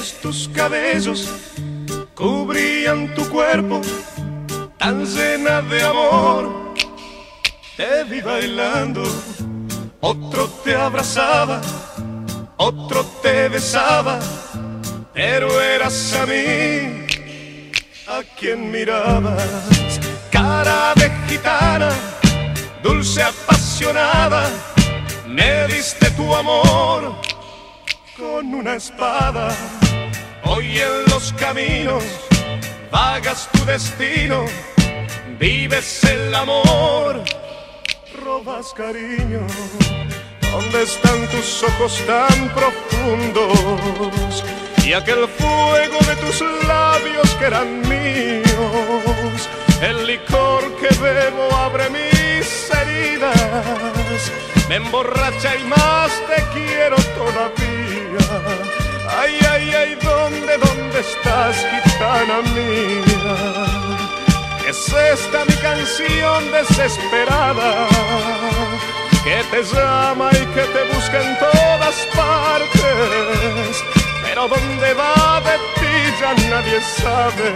Negros tus cabellos cubrían tu cuerpo, tan llena de amor. Te vi bailando, otro te abrazaba, otro te besaba, pero eras a mí a quien mirabas. Cara de gitana, dulce apasionada, me diste tu amor con una espada. Hoy en los caminos vagas tu destino, vives el amor, robas cariño. ¿Dónde están tus ojos tan profundos y aquel fuego de tus labios que eran míos? El licor que bebo abre mis heridas, me emborracha y más te quiero todavía. Ay, ay, ay, ¿dónde estás, gitana mía? Es esta mi canción desesperada, que te llama y que te busca en todas partes, pero dónde va de ti ya nadie sabe.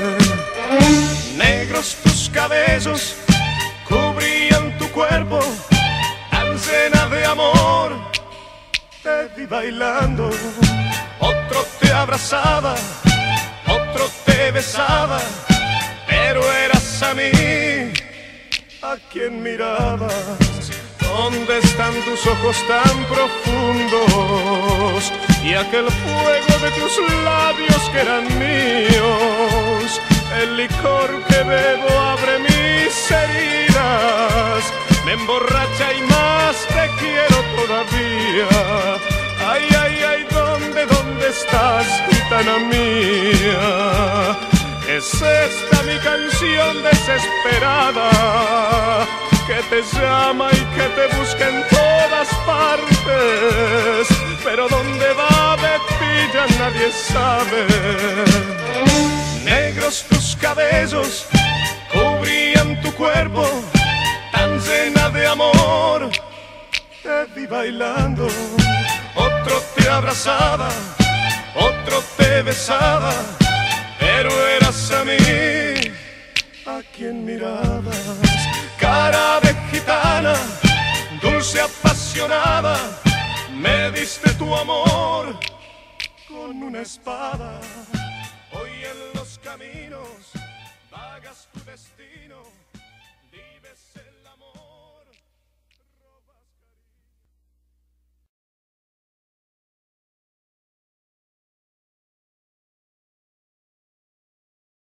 Negros tus cabellos cubrían tu cuerpo, tan llena de amor. Te vi bailando, otro te abrazaba, otro te besaba, pero eras a mí a quien mirabas. ¿Dónde están tus ojos tan profundos y aquel fuego de tus labios que eran míos? El licor que bebo abre mis heridas, me emborracha y más te quiero todavía. Ay, ay, ay, ¿dónde estás, gitana mía? Es esta mi canción desesperada, que te llama y que te busca en todas partes, pero dónde va de ti ya nadie sabe. Negros tus cabellos cubrían tu cuerpo, tan llena de amor. Te vi bailando, otro te abrazaba, otro te besaba, pero eras a mí a quien mirabas. Cara de gitana, dulce apasionada, me diste tu amor con una espada. Hoy en los caminos vagas tu destino.